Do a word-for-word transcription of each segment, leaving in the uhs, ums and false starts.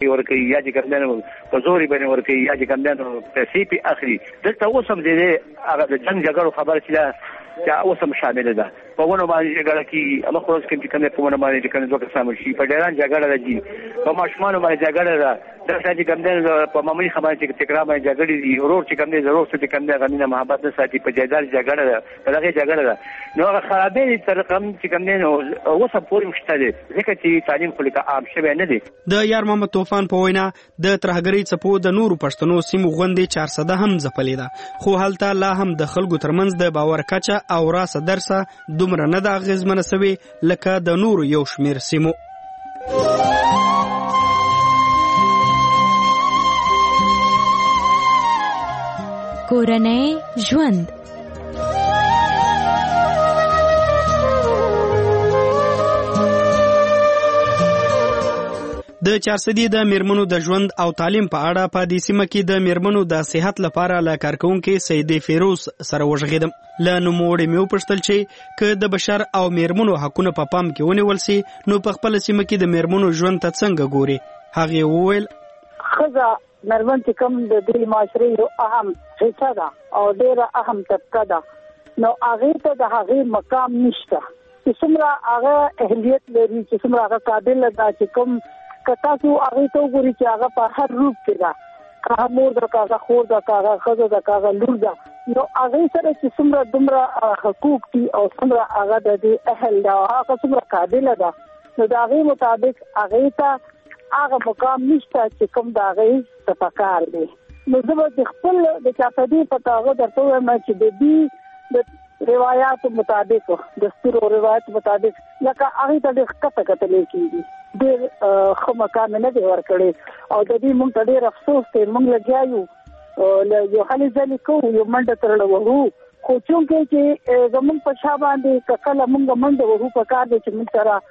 ورکوي یا چې کوم دی په زور باندې ورکوي یا چې کوم دی پیسې پې اخلي. دلته اوس هم د هغه د جنګ جګړو خبره چې ده چې اوس هم شامله ده. په ونه باندې جګړه کېږي، هغه خو اوس کوم چې کوم دی په ونه باندې چې کوم دوه کسان مړ شي، په ډیران جګړه راځي، په ماشومانو باندې جګړه ده. دلته چې کوم دی په معمولي خبره چې تکرار باندې جګړې دي، ورور چې کوم دی ضرور چې کوم دی هغه مینه محبت نه ساتي، په جایداد جګړه ده، په دغې جګړه ده. نو هغه خرابې تر کوم چې کوم دی نو اوس هم پورې شته دی، ځکه چې تعلیم خو لکه عام شوی نه دی. د یار محمد طوفان په وینا د ترهګرۍ څپو د نورو پښتنو سیمو غوندې چارسده هم ځپلې ده، خو هلته لا هم د خلکو ترمنځ د باور کچه او راسه درسه دومره نه ده اغېزمنه سوې لکه د نورو یو شمېر سیمو. کورنۍ ژوند د چارسدي د میرمنو د ژوند او تعلیم په اړه په دې سیمه کې د میرمنو د صحت لپاره له کارکونکو سیدې فیروز سره وژغېدم. له نوموړې مې وپوښتل چې که د بشر او میرمنو حقونه په پام کې ونیول سي نو په خپل سیمه کې د میرمنو ژوند ته څنګه ګوري. هغې وویل ښځه میرمن چې کوم د دې معاشرې یو اهم حصه ده او ډېره اهم طبقه ده، نو هغې ته د هغې مقام نشته چې څومره هغه اهلیت لري، چې څومره هغه قابل ده چې کوم که تاسو هغې ته وګورئ چې هغه په هر روپ کې ده، که هغه مور ده، که هغه خور ده، که هغه ښځه ده، که هغه لور ده، نو هغې سره چې څومره دومره حقوق دي او څومره هغه د دې اهل ده او هغه څومره قابله ده، نو د هغې مطابق هغې ته هغه مقام نشته چې کوم د هغې ته پکار دی. نو زه به د خپل د چاپدي په توګه درته ووایم چې د دې د روایاتو مطابق، دستور او روایت مطابق لکه هغې ته ډېر ښکته کتلی کېږي، ډېر ښه مقام نه دی ورکړی او د دې موږ ته ډېر افسوس دی. موږ لګیا یو یو هلې ځلې کوو، یو منډه ترړه وهو، خو چونکې چې زموږ په شا باندې که کله موږ منډه وهو په کار دی چې موږ سره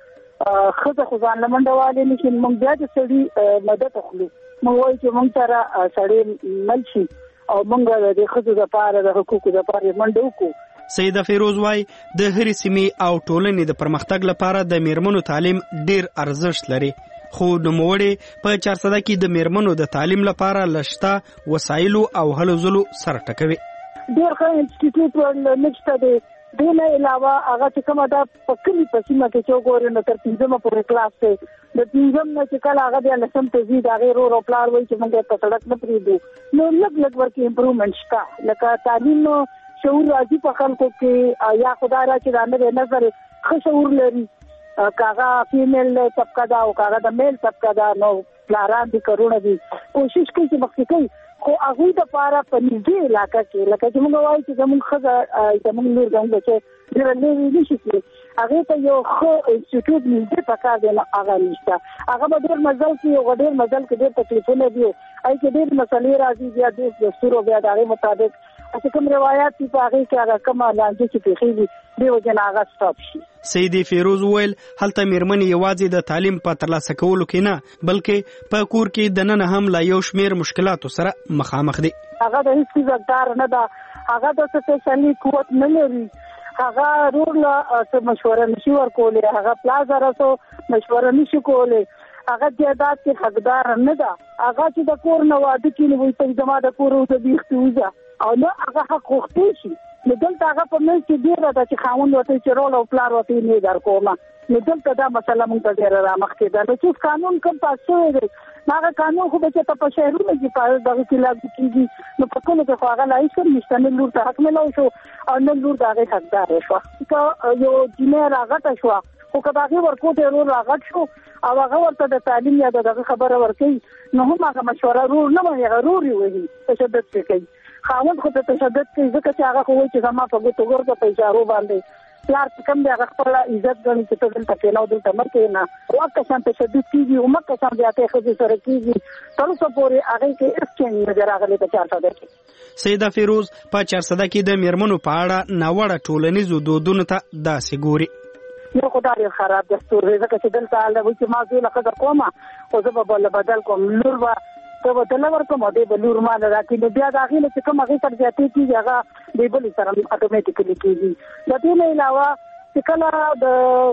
ښځه خو ځان له منډه والی نه شي، موږ بیا د سړي مدد اخلو، موږ وایو چې موږ سره سړی مل شي او موږ د ښځو دپاره د حقوقو دپاره منډه وکړو. سیده فیروز وای د هرې سیمې او ټولنې د پرمختګ لپاره د میرمنو تعلیم ډیر ارزښت لري، خو نوموړې په چارسده کې د میرمنو د تعلیم لپاره لشته وسایلو او هلو ځلو سره ټکوي. ډیر ښه انسټیټیوټ نشته دی، دې نه علاوه هغه چې کومه ده په کلي په سیمه کې چې وګورې نو تر پنځمه پورې کلاس دی، د پنځم نه چې کله هغه بیا لسم ته ځي د هغې رور او پلار وایي چې موږ په سړک نه پرېږدو، نو لږ لږ ورکې امپرومنټ شته، لکه تعلیم شعور راځي په خلکو کې، یا خدای را چې دا نوی نظر ښه شعور لري، که هغه فیمیل طبقه ده او که هغه د میل طبقه ده، نو پلاران دي کروڑه دي کوشش کوي چې مخکې کوي، خو هغوی دپاره په نږدې علاقه کې لکه چې موږ وایو چې زموږ ښځه زموږ لور زموږ بچی ډېره لرې نه شي تللی، هغې ته یو ښه انسټیټیوټ نږدې پکار دی، نو هغه نشته. هغه به ډېر مزل کوي او ډېر مزل کې ډېر تکلیفونه دي، هغې کې ډېر مسلې راځي، بیا ډېر دستور او بیا د هغې مطابق چې کوم روایات دي په هغې کې هغه کومه لانجې چې پېښېږي دې وجې نه هغه سټاپ شي. سیدې فیروز وویل هلته میرمنې یوازې د تعلیم په ترلاسه کولو کې نه بلکې په کور کې دننه هم له یو شمېر مشکلاتو سره مخامخ دي. هغه د هېڅ څیز حقدار نه ده، هغه د څه فیصلې قوت نه لري، هغه رور له څه مشوره نشي ورکولی، هغه پلار سره څه مشوره نشي کولی، هغه جایداد کې حقدار نه ده، هغه چې د کور نه واده کړي نو وایي ته زما د کور وځه بیختې وځه او نه هغه حق غوښتی شي. نو دلته هغه په منځ کې ډېره ده چې خاوند ورته چې رول او پلار ورته یې نه در کومه، نو دلته دا مسله موږ ته ډېره رامخکې ده. نو چې قانون کوم پاس شوی دی هغه قانون خو به چې ته په شهرونو کې په دغه کې لاګو کېږي، نو په کلو کې خو هغه لایق هم نشته، نه لور ته حق میلاو شو او نه لور د هغې حقداره شوه. که یو جینۍ راغټه شوه خو که د هغې ورکوټ یې رور راغټ شو او هغه ورته د تعلیم یا د دغه خبره ورکوي، نو هم هغه مشوره رور نه وایي، هغه رور یې وهي، تشدد پرې کوي. خاوند خو ته تشدد کوي ځکه چې هغه خو وایي چې زما په ګوتو ګرده په اشارو باندې، پلار چې کوم دی هغه خپله عزت ګڼي چې ته دلته کښېنه او دلته مه کښېنه، واکه شان تشدد کېږي او مکه شان زیاتې ښځې سره کېږي، تر اوسه پورې هغې کې هېڅ چینج نه دی راغلی په چارسده کې. سیده فیروز په چارسده کې د میرمنو په اړه ناوړه ټولنیزو دودونو ته داسې ګوري. یو خو دا ډېر خراب دستور دی ځکه چې دلته هلته وایي چې ما زوی له ښځه کومه خو زه به بله بدل کوم، لور به ته به ته نه ورکوم او دی به لور ما له راکړي، نو بیا د هغې نه چې کوم هغې سره زیاتې کېږي هغه د بلې سره اټومیټیکلي کېږي. د دې نه علاوه چې کله د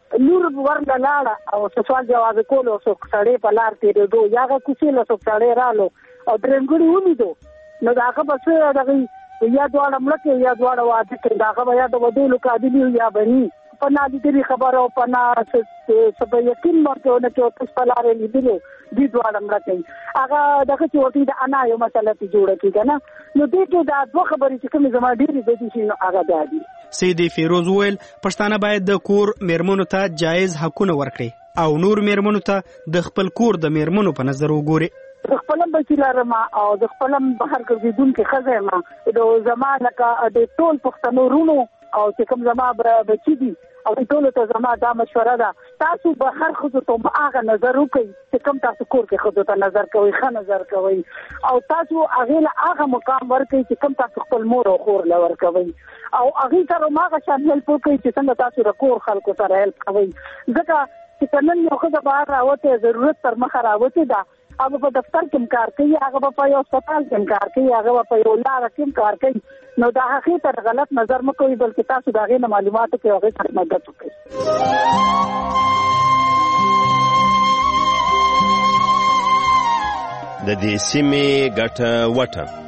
نور ورله لاړه او سوال جواب کول او سړی په لار تیرېدو یا هغه کوڅې له سړی رالو او درنګړي ولیدو نو دا هغه بس دغه یا دواړه ملک یا دواړه واده کې دا هغه یا د ودولو قابلیت یا بني په نادري خبره او په نا سبا یقین مرته نه کې اوس په لار لیدلو دي دواړه ملک هغه دغه چې وتی د انا یو مسله ته جوړه کیږي نه نو دې کې دا دوه خبرې چې کوم زما ډېری د دې شي نو هغه دي. سیدی فیروز ویل پښتانه باید د کور میرمنو ته جایز حقونه ورکړي او نور میرمنو ته د خپل کور د میرمنو په نظر وګوري. د خپلم بچی لرم او د خپلم بهر ګرځیدونکو ښځه ما د زمانه کا د ټول پښتنو رونو او چې کوم زما بچی دي او ټول ته زما دا مشوره ده تاسو به هر خود ته هغه نظر وکړئ چې کوم تاسو کور کې خود ته نظر کوي ښه نظر کوي او تاسو هغه له هغه مقام ورکړئ چې کوم تاسو خپل مور او خور له ورکوي او هغه سره ماغه شامل پوکړئ چې څنګه تاسو د کور خلکو سره هیلپ کوي ځکه چې نن یو خدای بهر راوته ضرورت تر مخه راوته ده هغه په دفتر کې کار کوي هغه په یو هسپتال کې کار کوي هغه په یو لار کې کار کوي نو دا هغه تر غلط نظر مکوئ بلکې تاسو دا غي معلوماتو کې هغه سره مدد وکړئ. د دې سیمې ګټه وټه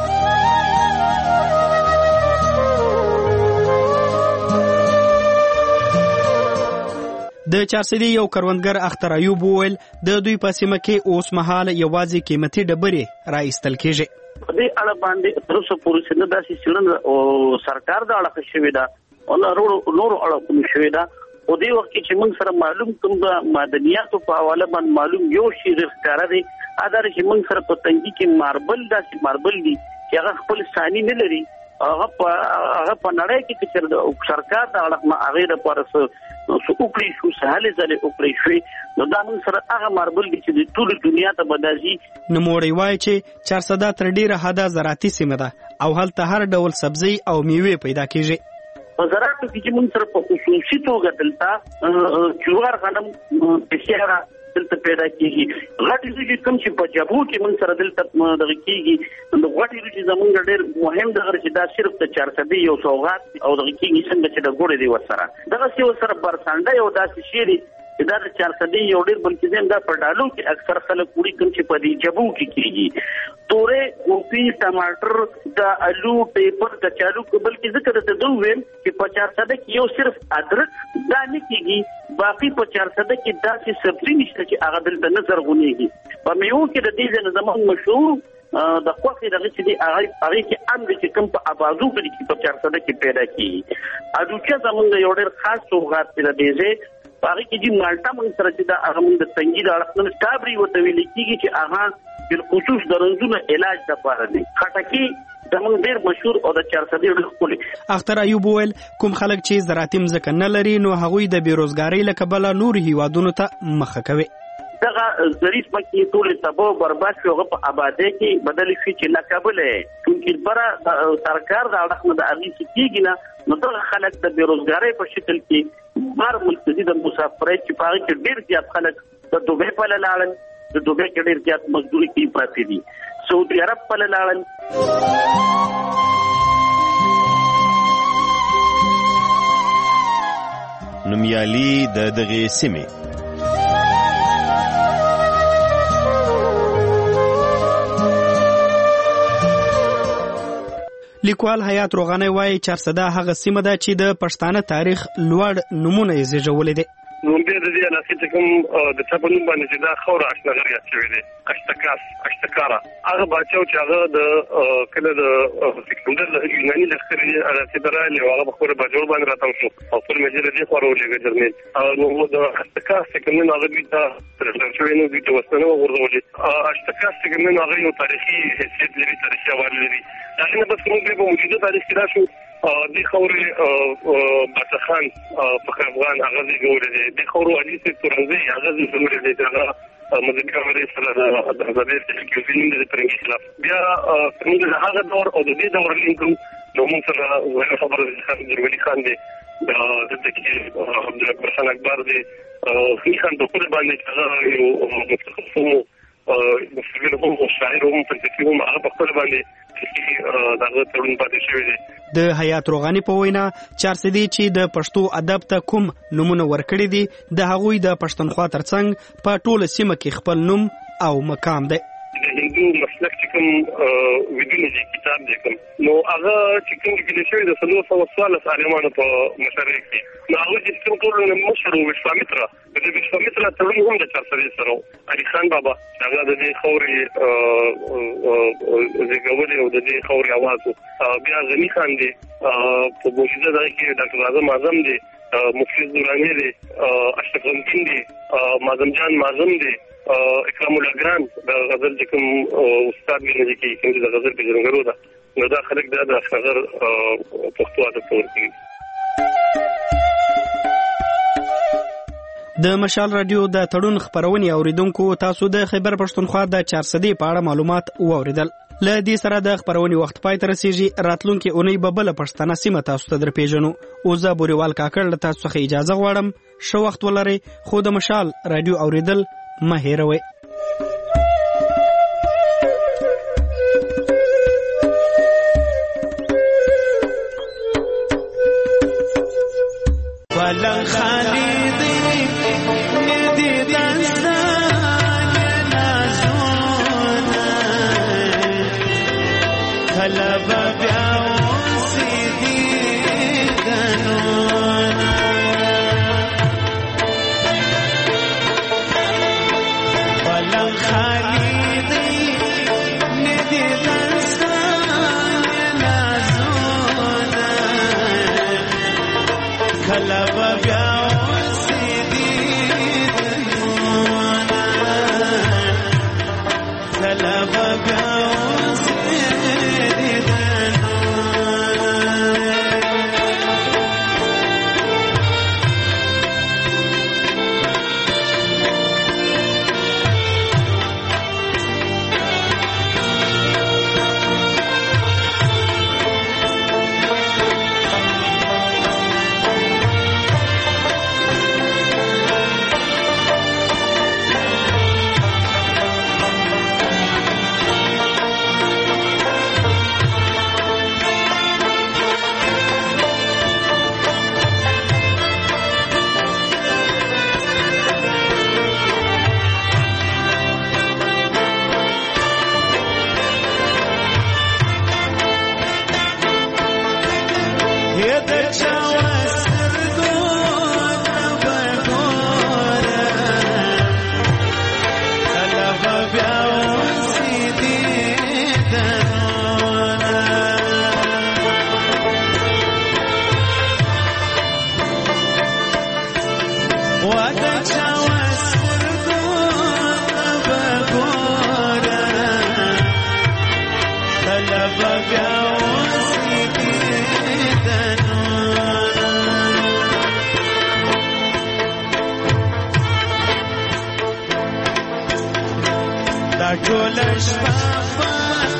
د چارسدي یو کروندګر اختر ایوب وویل د دوی په سیمه کې اوس مهال یوازې قیمتي ډبرې را ایستل کېږي. په دې اړه باندې تر اوسه پورې څنګه داسې څېړنه او سرکار د اړه شوې ده او نور اړه کوم شوې ده او دې وخت چې موږ سره معلوم کوم د معدنیاتو په حواله باندې معلوم یو شی ښکاره دی اداره چې موږ سره په تنګي کې ماربل داسې ماربل دي چې هغه خپل ثاني نه لري هغه په هغه په نړۍ کې چې سرکار د اړه ما هغه لپاره سو وکړي شو سهاله ځلې وکړي شوی نو دا موږ سره هغه ماربل چې د ټول دنیا ته بدازي. نوموړی وایي چې چارسده تر ډیره حده زراعتي سیمه ده او هلته هر ډول سبزی او میوې پیدا کیږي. په زراعت کې چې موږ سره په خصوصي توګه دلته جوار غنم بشاره دلته پیدا کیږي غټي چې کوم چې په جبو کې موږ سره دلته دغه کیږي نو غټي چې زمونږ ډېر مهم دغه چې دا صرف د چارسدي یو سوغات او دغه کیږي څنګه چې د ګوړې دی وسره دغه څه وسره برسانده یو داسې شی دی دا د چارسدي یو ډېر بلکې زم دا په ډالو کې اکثر خلک وړي کوم چې په دې جبو کې کیږي تورې ګوپی ټماټر د الو پیپر د چالو بلکې ذکر ته دوه ویم چې په چارسده کې یو صرف ادرک دا نه کیږي باقي په چارسده کې داسې سبزي نشته چې هغه دلته نظر غونېږي په میوه کې د دې ځنه زمون مشهور د خوخي دغه چې دی هغه هغه کې ام د کوم په ابازو کې په چارسده کې پیدا کیږي اډو چې زمونږ یو ډېر خاص سوغات دی د هغه کې چې مالټا موږ سره چې دا هغه موږ د تنګي د اړخ سټابري وته ویل کېږي چې هغه بل خصوص د رنځونو علاج لپاره دی خټکی زموږ ډېر مشهور او د چارسدي ډېر ښکلي. اختر ایوب ویل کوم خلک چې زراعتي مځکه نه لري نو هغوی د بیروزګارۍ له کبله نور هیوادونو ته مخه کوي. دغه ظریف مکه ټول تباہ برباد شو په آبادی کې بدل شي چې نه قابل چونکی برا سرکار د اړخ نه د اغي کېږي نه نو دغه خلک د بیروزګارۍ په شکل کې بار ملتزي د مسافرۍ چې پاره کې ډېر زیات خلک د دوبه په لاړل د دوبه کې ډېر زیات مزدوري کوي پاتې دي سعودي عرب په لاړل. نومیالي د دغه سیمې لیکوال حیات روغاني وایي چارسده هغه سیمه ده چې د پښتانه تاریخ لوړ نمونه یې زیږولې ده. نو بیا د دې علاقې چې کوم د چاپنوم باندې چې دا خوره اشنغر یاد شوی دی اشتکاس اشتکارا هغه باچاو چې هغه د کله د سکندر له یوناني لښکر یې هغه چې درالي هغه په خوره باجوړ باندې راټول شو او پر مجره دې خورو لګه جرمن نو د اشتکاس چې کوم هغه دې ته ترڅو شوی نو دې وسنه ورغولې اشتکاس چې کوم هغه یو تاریخي حیثیت لري تاریخي حواله لري دا نه بس کوم په موجوده تاریخ کې راشو د خوري باتخان فخر افغان هغه دې ګورې د خورو علي سي ترنګي هغه دې ګورې دې هغه مذکر ورې سره د حزبې چې کوم دې پرنګي خلاف بیا څنګه هغه دور او د دې دور لینکو نو موږ سره وایي خبره د جرمني خان دې د دې عبد الرحمن اکبر دې خو خان د خپل باندې هغه یو متخصص مفکر هم او شاعر هم فلسفي هم هغه په خپل باندې چې دغه تړون پاتې شوی دی. د حیات روغاني په وینا چارسدي چې د پښتو ادب ته کوم نمونه ورکړي دي د هغوی د پښتونخوا ترڅنګ په ټوله سیمه کې خپل نوم او مقام دی. د هندو مسلک چې کوم ویډیو دی کتاب دی کوم نو هغه چې کوم کې شوی د څلور سوه څوارلس عالمانو په مشرۍ کې نو هغه چې کوم ټول مشر وشوامترا د وشوامترا تړون هم د چارسدي سره علي خان بابا هغه د دې خوري زګولې او د دې خوري आवाज بیا غنی خان دی په بوشیده ځای کې ډاکټر اعظم اعظم دی مفید نورانی دی اشرف غمگین دی مازم جان مازم دی اکرام الله ګران د غزل چې کوم استاد ویل چې کوم د غزل پیژنګرو ده نو دا خلک د اشغر پښتو ادب تور کوي. د مشال رادیو د تړون خبرونې اوریدونکو تاسو د خیبر پښتونخوا د چارسدي په اړه معلومات واوریدل. له دې سره د خبرونې وخت پای ته رسیږي. راتلونکي اونۍ به بله پښتنه سیمه تاسو ته در پیژنو. اوس زه بوریوال کاکړ له تاسو څخه اجازه غواړم. ښه وخت ولرئ خو د مشال رادیو اوریدل مه هېروئ. ټول شپه